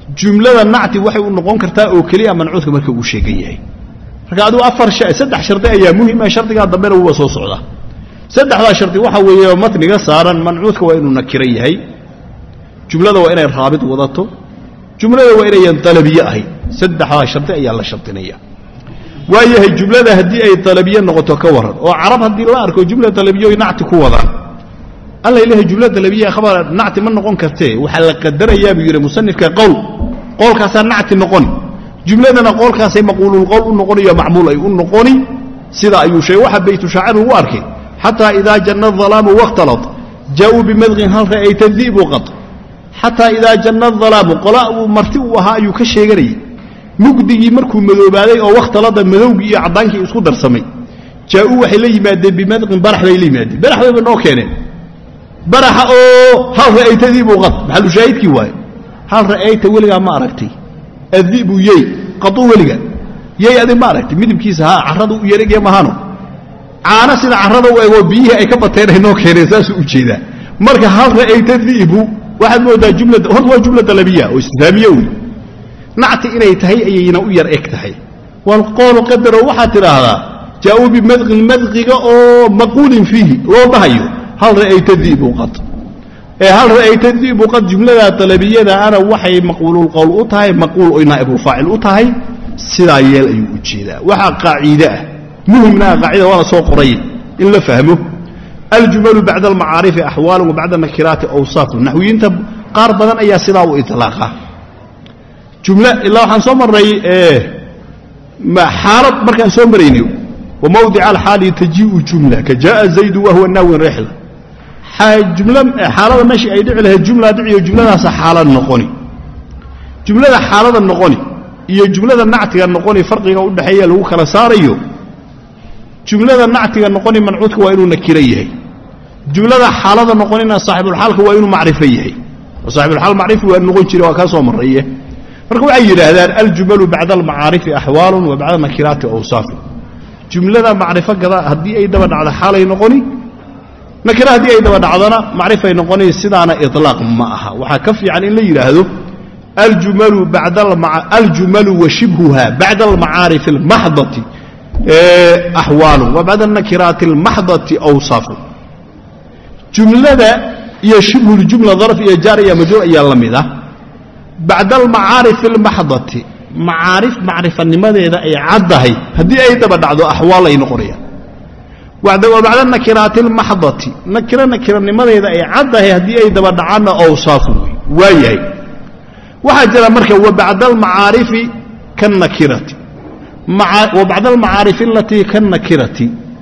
jumlada nacti waxay u noqon kartaa oo kaliya mancuudka marka uu sheegan yahay marka adu afar shay saddex shardi ayaa muhiim ah shardiga dambena uu soo socda saddexda shardi waxa weeye matniga saaran mancuudka waa inuu nakira yahay jumlada waa inay raabit wadato jumlada waa inay talabiye ahay saddexda shardi ayaa la shardinaya waayahay jumlada hadii ay talabiye noqoto ka waran oo arab hadii la arko jumla talabiye ay nacti ku wadaan alla ilaahay jumla talabiye khabar nacti ma noqon kartee waxa la qadarayaa buu yiri musannifka qowl qowlkaas nacti noqon jumladana qowlkaas ay maqulul qowl u noqoniyo macmuul ay u noqoni sida ayuu shay waxa baytu shaacir uu arkay hatta idha janna adh-dhalamu waqtalat jaa'u bimadghin hal ra'ayta dhibu qat hatta idha janna adh-dhalamu qala'u marti uu ahaa ayuu ka sheeganay mugdigii markuu madoobaaday oo waqtalada madowgii iyo cadaankii isku darsamay jaa'u waxay la yimaadeen bimadghin barax bay la yimaadeen barax bay noo keeneen baraxa oo hal ra'ayta dhibu qat maxal shaahidkii waay hal ra'ayta waliga ma aragtay adhibu yay qatu waliga yay adin ma aragtay midibkiisa ha carradu u yareeyay mahano caana sida carrada u eego biyaha ay ka bateen inoo keenay saas u jeeda marka hal ra'ayta dhibu waxaad moodaa jumlada hor waa jumla talabiya oo islaamiya uu nacti inay tahay ayayna u yar eg tahay wal qowl qadaro waxa tiraahdaa jaa'u bi madghin madghiga oo maqulin fihi loo bahayo hal ra'ayta dhibu qat ee hal ra'ayta dhibu qat jumlada talabiyada ana waxay maqulul qowl u tahay maqul oo naa'ib faa'il u tahay sida yeel ayuu u jeedaa waxa qaacida ah muhimna qaacida wala soo qoray in la fahmo الجمل بعد المعارف أحوال وبعد النكرات أوصاف نحويين قار بدن أي سلا وإطلاقه جملة إلا وحن سمري إيه ما حارب مركان سمرينيو وموضع الحال تجيء جملة كجاء زيد وهو الناوي رحلة جملة حالة ماشي أيدع لها الجملة دعي جملة حالة النقوني جملة حالة النقوني هي جملة النعتي النقوني فرق يقول حيا له خلصاريو جملة النعتي النقوني منعوتك وإنه نكريه جملة حالة النقوني صاحب الحال هو إنه معرفيه وصاحب الحال معرفي وأنه نقول شيء وكاسو مريه فرقوا أي هذا الجمل بعد المعارف أحوال وبعد النكرات أوصاف جملة معرفة كذا هدي أي دبر على حالة نقوني نكرة هدي أي دبر على معرفة نقوني سدانا إطلاق معها وحكفي عن اللي يرهده الجمل بعد المع الجمل وشبهها بعد المعارف المحضة أحوال وبعد النكرات المحضة أوصاف جملة يشبه الجملة ظرف جارية مجرور أي اللمدة بعد المعارف المحضة معارف معرفة لماذا إذا أي عدها هذه أي تبدأ أحوال أي نقرية وبعد النكرات المحضة نكرة نكرة لماذا إذا أي عدها هذه أي تبدأ عنا أوصاف وياي وحاجة مركب وبعد المعارف كالنكرة مع وبعد المعارف التي كالنكرة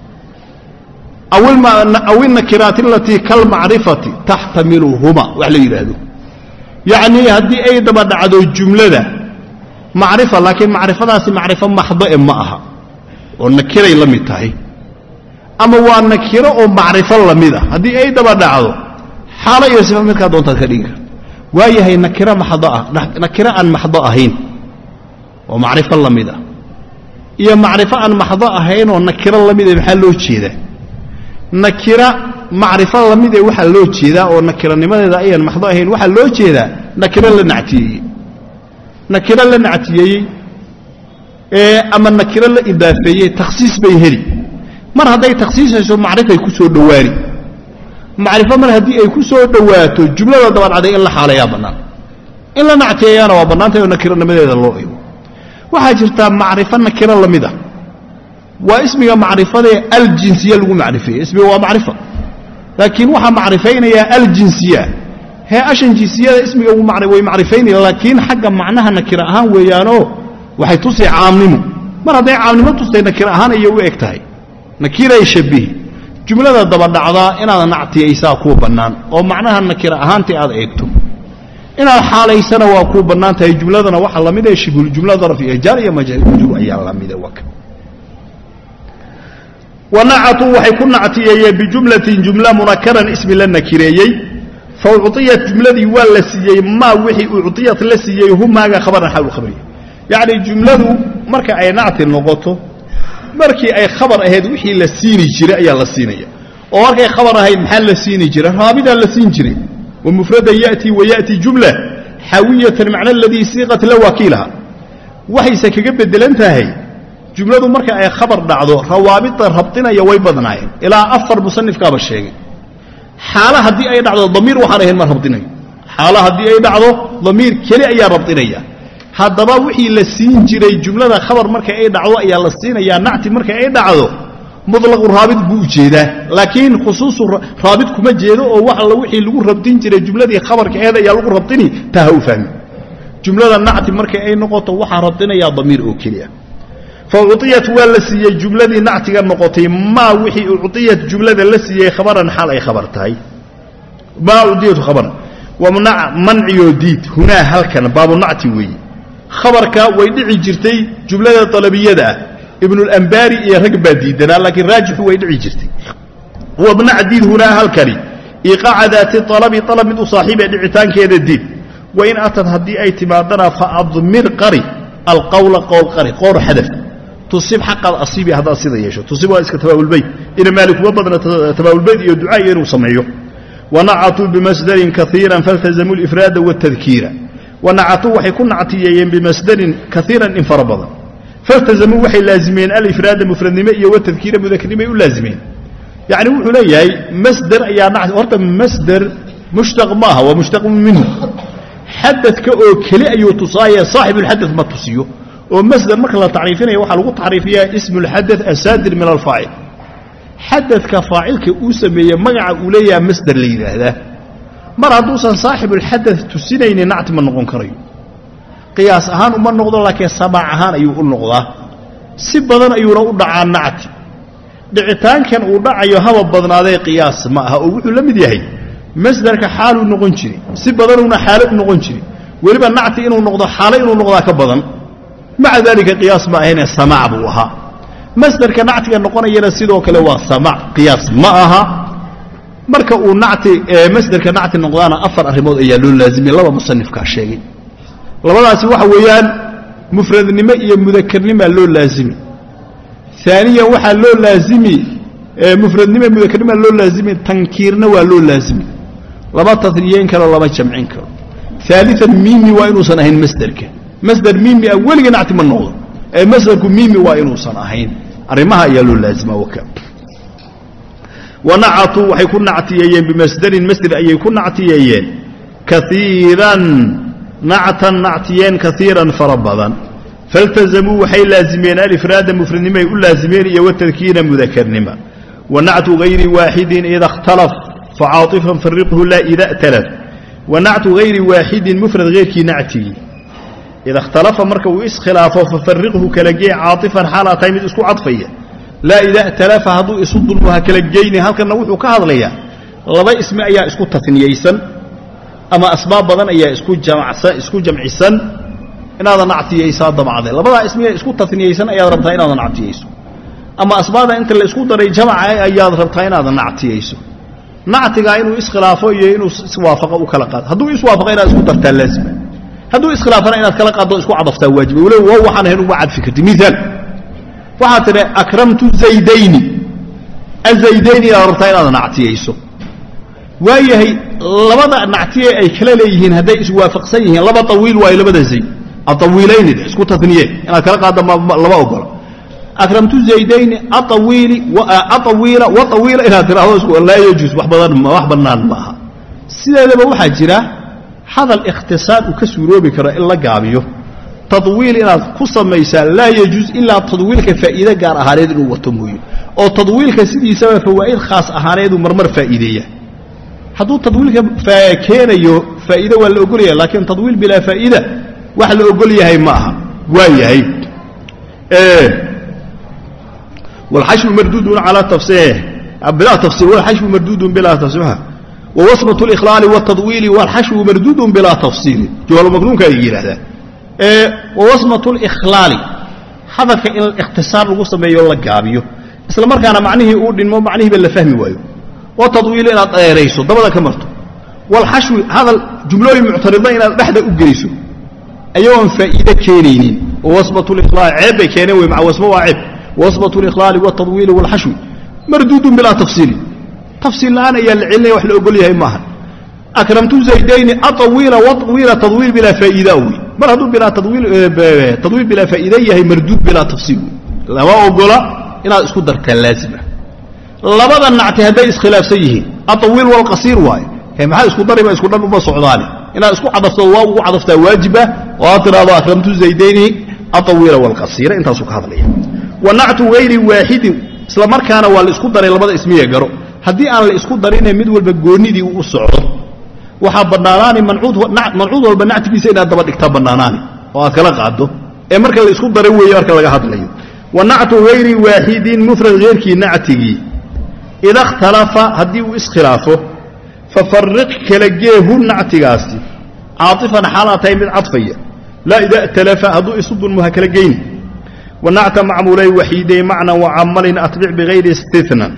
أو أو النكرات التي كالمعرفة تحتملهما وعلى هذا يعني هذه أي دبر عدو الجملة معرفة لكن معرفة ناس معرفة محضة معها والنكرة لم يتهي أما والنكرة أو معرفة لم يده هذه أي دبر عدو حالة يوسف منك دون تكرير وهي هي نكرة محضة نكرة عن محضة هين ومعرفة لم يده هي معرفة عن محضة هين والنكرة لم يده بحلو شيء ده نكرة معرفة لميده waxa loo jeedaa oo nakiranimada ay maxdo ahayn waxa loo jeedaa nakira la nactiyay nakira la nactiyay ee ama nakira la idaafeeyay takhsiis bay heli mar haday takhsiisayso macrifo ay ku soo dhawaari macrifo mar hadii ay ku soo dhawaato jumlada dabacday in la xaalaya banaan in la nactiyayna waa banaantay oo nakiranimadeeda loo eego waxa jirta macrifo nakira lamida واسمها معرفة الجنسية لغو معرفة اسمه هو معرفة لكن وحا معرفين هي الجنسية هي أشن جنسية اسمه هو معرفين لكن حقا معناها نكراهان ويانو وحي تصي عامنمو مرة دي عامنمو تصي نكراهان ايو اكتاي نكيرا يشبه جملة الضبط دعضاء إنا نعطي إيسا كو بنان ومعناها نكراهان تي هذا اكتو إنا الحالة إيسانا وكو بنان تي جملة وحا لمدى يشبه الجملة ظرفية جارية مجرور أيها لمدى وكا ونعطوا وحيكون نعطيي بجملة جملة منكرا اسم لنا كريي فأعطيت جملة والسيي ما وحي أعطيت لسيي هم ما خبرنا حول خبري يعني جملة مركا أي نعطي النقطة مركي أي خبر أهد وحي لسيني جري أي لسيني ومركا أي خبر أهد محل لسيني جري رابدا لسين جري ومفردا يأتي ويأتي جملة حاوية معنى الذي صيغت له وكيلها وحي سكك بدلنتها جملة مركة أي خبر دعضو روابط ربطنا يوي بدناي إلى أفر مصنف كاب الشيء حالة هدي أي دعضو ضمير وحانهن ما ربطنا حالة هدي أي دعضو ضمير كلي أي ربطنا هذا ما وحي لسين جري جملة خبر مركة أي دعضو أي لسين يا نعتي مركة أي دعضو مطلق الرابط بوجيده لكن خصوص الرابط كما جيده أو واحد لو وحي لو ربطين جري جملة خبر كهذا يا لو ربطني تهو فهم جملة نعتي مركة أي نقطة واحد ربطنا يا ضمير أو كليه فأعطيت والسي جملة نعتي النقطة ما وحي أعطيت جملة السي خبرا حال أي خبرتها ما أعطيت خبرا ومنع منع يديد هنا هل كان باب النعتي وي خبرك ويدعي جرتي جملة طلبية ده ابن الأنباري يرقب ديدنا لكن راجح ويدعي جرتي ومنع ديد هنا هل كان إيقاع ذات الطلب طلب من صاحب دعتان كيد الديد وإن أتت هدي أي تمادنا فأضمر قري القول قول قري قول حدث تصيب حق الأصيب هذا الصيد يشو تصيب واسك تباول البيت إن مالك وبضنا تباول البيت يدعى ينو سمعيه ونعطوا بمصدر كثيرا فالتزموا الإفراد والتذكير ونعطوا وحيكون عطيين بمصدر كثيرا انفربضا فالتزموا وحي لازمين الإفراد مفرد نمائي والتذكير مذكر نمائي لازمين يعني وحو لي مصدر يا نعت ورد مصدر مشتق معها ومشتق منه حدث كأو كلي أيو تصايا صاحب الحدث ما تصيه ومصدر مركز تعريفين يوحى لغو تعريفية اسم الحدث أسادر من الفاعل حدث كفاعل كأوسمية مقع أولية مصدر لي هذا مرة دوسا صاحب الحدث تسينين نعت من نغن كريو قياس أهان ومن نغضر لك سبع أهان أيو النغضة سبضان أيو رأو دعان نعت دعتان كان أودع أيو هوا بضنا ذي قياس معها أوحو لم يديهي مصدر كحال نغنشري سبضان حال نغنشري ولبا نعت إنو نغضة حال إنو نغضة كبضان مع ذلك قياس ما هنا سماع بوها مصدر كنعتي النقطة ينسيده كلوا سماع قياس معها مركا ونعتي مصدر كنعتي النقطة أفر أرمود إيالون لازم الله مصنف كاشيء لما سوى ويان مفرد نمائي مذكر نماء لون لازم ثانيا وحا لون لازمي مفرد نماء مذكر نماء لون لازم تنكيرنا ولون لازم لما تثنيين كلا لما جمعين كلا ثالثا ميمي وإنو سنهين مصدر كان مصدر ميمي أول نعتي من نوضة مصدر ميمي وإنو صنعين أرمها يلو لازمة وكا ونعطوا وحيكون نعتيين بمصدر مصدر أي يكون نعتيين كثيرا نعتا نعتيين كثيرا فربضا فالتزموا وحي لازمين الإفراد مفرد نما يقول لازمين والتذكير مذكر نما ونعت غير واحد إذا اختلف فعاطفا فرقه لا إذا ائتلف ونعت غير واحد مفرد غير كي نعتي إذا اختلف مركب وإس خلافه ففرقه كلجي عاطفا حالا تيمد اسكو عطفية لا إذا ائتلف هذو يصد المها كلجين هل كان نوحو كهذا ليا لبا اسم أيا اسكو تثنييسا أما أسباب بدن أيا اسكو جمعسا اسكو جمعسا إن هذا نعتييسا ضمع ذي لبا اسم أيا اسكو تثنييسا أيا ربطا إن هذا نعتييسو أما أسباب أنت اللي اسكو دري جمع أيا ربطا إن هذا نعتييسو نعتيقا إنو إس خلافه إنو اسوافق وكلقات هذو اسوافق إن اسكو ترتال لازمة هذو إسخلافنا إن أتكلم قادو إسكو عضفتا واجبي ولو هو حنا هنا وعد فكرتي مثال وحتى أكرمت زيدين الزيدين يا ربطين هذا نعتيه يسو وهي هي لبدا نعتيه أي كلا ليهن هذا إسوافق سيهن لبا طويل وهي لبدا زي الطويلين ده إسكو تثنيه إن أتكلم قادو ما لبا أقول أكرمت زيدين أطويل وأطويل وطويل إلى ترى لا يجوز وحبا وحبا معها سيدا بوحة جرا هذا الاختصار وكسورو بكرة إلا قابيه تطويل إلى قصة ميسا لا يجوز إلا تطويل كفائدة قار أهاليد وتمويه أو تطويل كسيدي سوى فوائد خاص أهاليد ومرمر فائدية هذا تطويل كان يو فائدة ولا أقوليه لكن تطويل بلا فائدة وحل أقوليه هي معها وهي هي إيه والحشو مردود على تفسيره بلا تفسير والحشو مردود بلا تفسيرها ووصمة الإخلال والتضويل والحشو مردود بلا تفصيل جوال مقنون كيجي هذا إيه ووصمة الإخلال هذا كإن الاختصار الوصمة يلا قابيه إسلام مركان معنيه يقول إنه معنيه بلا فهم وايو والتضويل إلى رئيسه ضبط كمرته والحشو هذا الجملة المعترضين إلى بحد أجريسه أيوم فائدة كينين ووصمة الإخلال عيب كينوي مع وصمة وعيب ووصمة الإخلال والتضويل والحشو مردود بلا تفصيل تفصيل الآن هي العلة وحل أقول لها معها أكرمت زيدين أطويل وطويل تطويل بلا فائدة مرضو بلا تطويل تطويل بلا فائدة هي مردود بلا تفصيل لما أقول إلى اسكو درك اللازمة لبدا نعتي هذا اسخلاف سيه الطويل والقصير واي هي ما اسكو ضرب اسكو ضرب بصعداني إلى اسكو عطفته واو وعطفته واجبة وأطرى أكرمت زيدين الطويل والقصير انت سوق هذا ليه ونعت غير واحد isla markaana waa la isku daray labada ismiye garo hadii aan la isku darinay mid walba goonidii uu socdo waxa banaanaani mancuud mancuud walba nactigiisa inaad daba dhigta banaanaani oo aad kala qaado ee marka la isku daray weeyo marka laga hadlayo ونعت غير واحد مفرد غيركي نعتي إذا اختلف هدي وإسخلافه ففرق كلجيه نعتياسي عاطفا حالتين من عطفية لا إذا اتلف هدو يصد المهكلجين ونعت معمولي وحيدي معنى وعمل أتبع بغير استثناء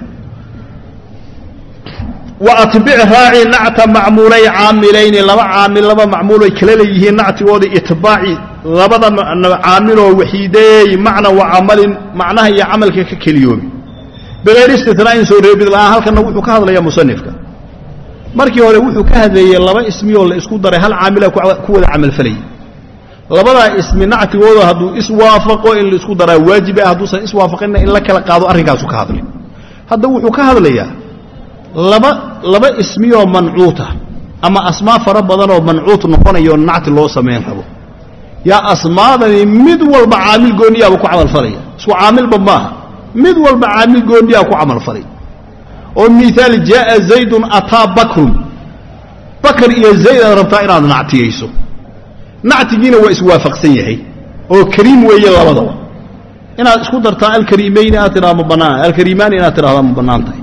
وأتبع راعي نعت معمولي عاملين لما عامل لما معمولي كلاليه نعت وذي إتباعي لبدا عامله وحيدي معنى وعمل معناه هي عمل كاليوم بغير استثناء سوري بالله هل كان وحو كهذا يا مصنفك markii hore wuxuu ka hadlayay laba ismi oo la isku daray hal caamil ku wada amal falay labada ismi nactigooda haduu iswaafaqo in la isku daraa waajib ah haduu san iswaafaqina in la kala qaado arrinkaas ka hadlay hadda wuxuu ka hadlayaa laba laba ismi oo mancuuta ama asmaa fara badan oo mancuut noqonayo nacti loo sameeyay rabo ya asmaadani mid walba caamil gooniya ku amal falay isku caamil ba mid walba caamil gooniya ku amal falay ومثال جاء زيد أتى بكر بكر إيا زيد ربطا إنا نعتي يسو نعتيين وإسوافق سيحي وكريم وإيا الله وضوء إنا اسكو درتا الكريمين آتنا مبنان الكريمان آتنا مبنان تاي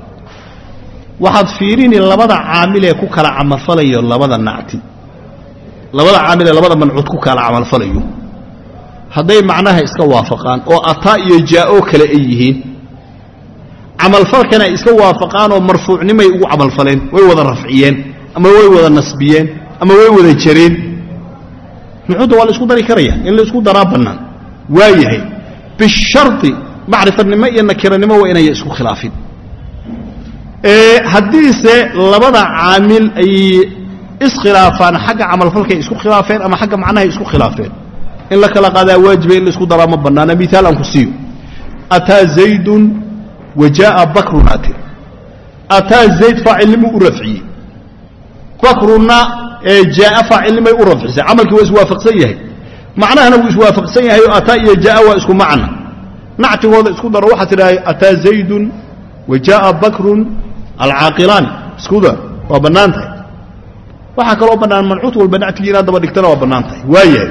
واحد فيرين اللبدا عامل يكوك على عمل فلي اللبدا نعتي اللبدا عامل اللبدا منعود كوك على عمل فلي هذا معناها إسكوافقان وأتى يجاءوك لأيهين عمل فلكنا إسكوا وافقان ومرفوع نما يقو عمل فلين ويوضا رفعيين أما ويوضا نسبيين أما ويوضا جرين نعود ولا إسكو داري كريا إلا إسكو درابنا وايهي بالشرط معرفة نما ينكر نما وإنا يسكو خلافين إيه حديثة لبدا عامل أي إسخلافان حق عمل فلكي إسكو خلافين أما حق معناه إسكو خلافين إلا كلا قادا واجبين إلا إسكو درابنا مثال أنكسيو أتى زيد وجاء بكر ناتر أتى زيد فاعل لم يرفعي بكرنا جاء فاعل لم يرفعي عمل كويس وافق سيه معناه أنه وافق سيه أتى جاء واسكو معنا نعتي وضع اسكو روحة أتى زيد وجاء بكر العاقلان اسكو ذا وبنانته وحكى له بنان منعوت والبنات لينا دبا دكتنا وبنانته وايه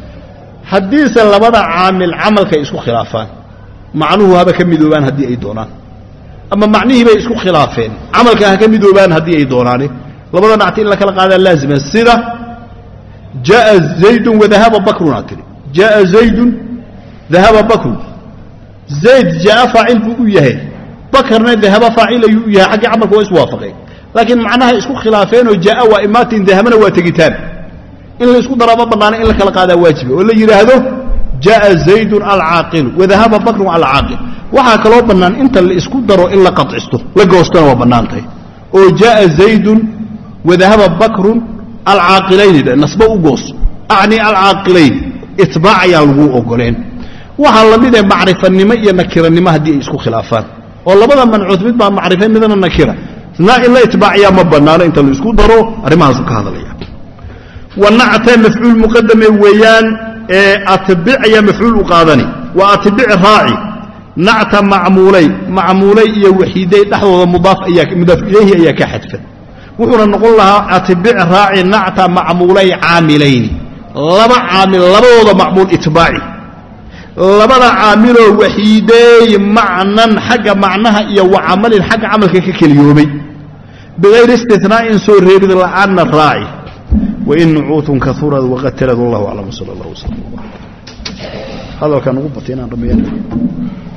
حديثا لبدا عامل عمل كيسكو خلافان معنوه هذا كم يدوبان هدي أي دونان أما معنيه بيسكو خلافين عمل كه كم يدوبان هدي أي دونانه لبدا نعطي لك القاعدة اللازمة السيرة جاء زيد وذهب بكر نعطي جاء زيد ذهب بكر زيد جاء فاعل بويه بكر ذهب فاعل يويه حق عمل كويس وافقه لكن معناها يسكو خلافين وجاء وإمات ذهبنا وتجتان إن يسكو ضرب بنان إلا لك القاعدة واجبة ولا يرهده جاء زيد العاقل وذهب بكر العاقل وحا كلو بنان انت اللي اسكو درو الا قطعسته لا غوستنا وبنانتي او جاء زيد وذهب بكر العاقلين نسبه غوس اعني العاقلين اتباع يا لو اوغلين وحا لميده معرفنimo iyo nakiranimo hadii ay isku khilaafaan oo labada mancuud mid baa macrifay midna nakira na illa itbaac ya ma banaana inta la isku daro arimahaas ka hadalaya ونعت مفعول مقدم ويان أتبع يا مفعول قادني وأتبع راعي نعت معمولي معمولي يا وحيدي لحظة مضاف إياك مضاف إليه إياك حذفا وحنا نقول لها أتبع راعي نعت معمولي عاملين لما عامل لما معمول إتباعي لما عامل وحيدي معنى حق معناها يا وعمل حق عمل كاليومي بغير استثناء سور ريبد عن الراعي وإن نعوت كثورة وقتلت الله أعلم صلى الله عليه وسلم هذا كان غبطين عن ربيعنا